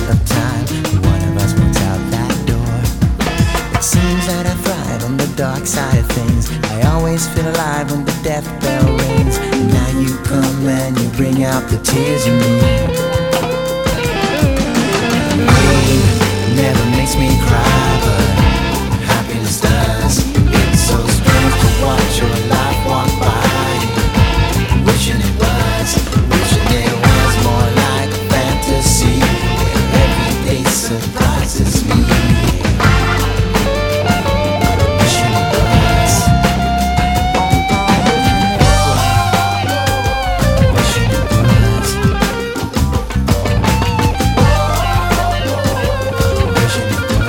of time, one of us walks out that door. It seems that I thrive on the dark side of things. I always feel alive when the death bell rings. And now you come and you bring out the tears in me. Pain never makes me cry, but happiness does. It's so strange to watch your life walk by, wishing it was, wishing it was more like a fantasy where every day surprises me. Wishing it was, wishing it was, wishing it was.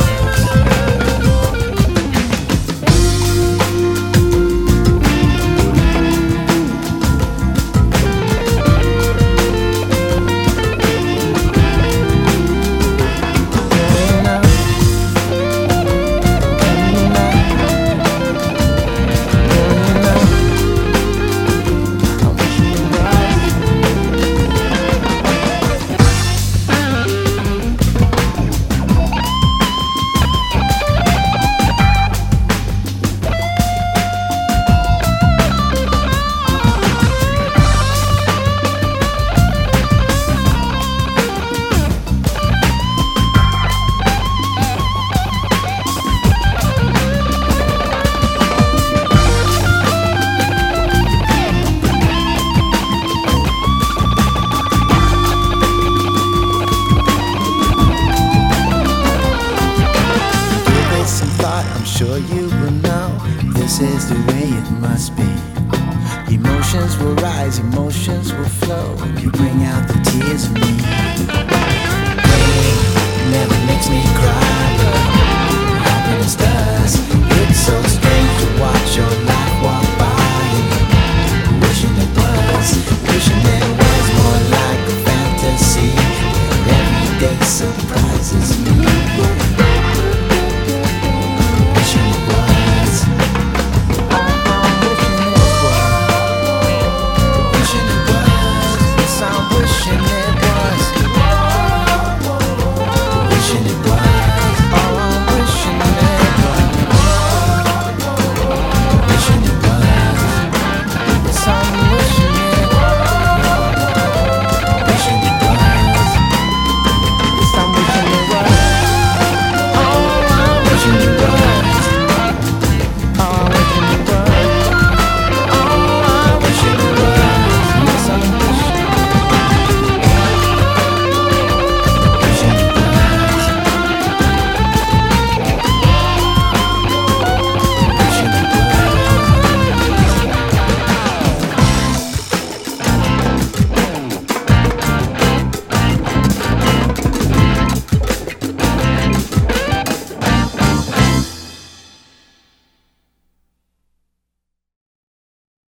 I'm sure you will know this is the way it must be. Emotions will rise, emotions will flow. You bring out the tears in me. Pain never makes me cry, but happiness does. It's so strange to watch your life walk by, wishing it was, wishing it was more like a fantasy where every day surprises me.